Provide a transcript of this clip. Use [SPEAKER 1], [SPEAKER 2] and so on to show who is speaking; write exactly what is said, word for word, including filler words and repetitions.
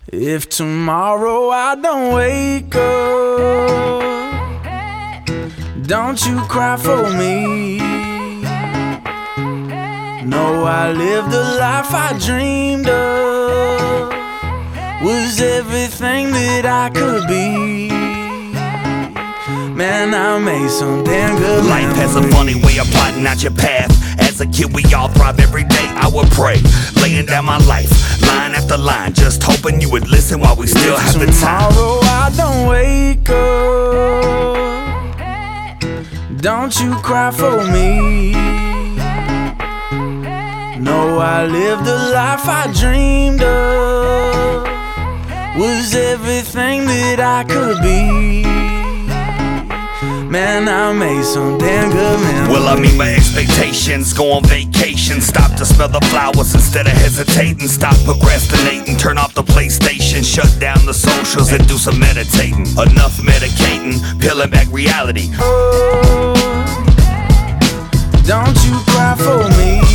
[SPEAKER 1] If tomorrow I don't wake up, don't you cry for me. No, I lived the life I dreamed of, was everything that I could be. Man, I made some damn good
[SPEAKER 2] Life
[SPEAKER 1] memories.
[SPEAKER 2] has a funny way of plotting out your path. As a kid, we all thrive every day. I would pray, laying down my life, line after line, just hoping you would listen while we still
[SPEAKER 1] If
[SPEAKER 2] have the time.
[SPEAKER 1] tomorrow I don't wake up, don't you cry for me. No, I lived the life I dreamed of, was everything that I could be. Man, I made some damn good memories.
[SPEAKER 2] Well, I meet my expectations, go on vacation, stop to smell the flowers instead of hesitating, stop procrastinating, turn off the PlayStation, shut down the socials and do some meditating. Enough medicating, peeling back reality.
[SPEAKER 1] Oh, don't you cry for me.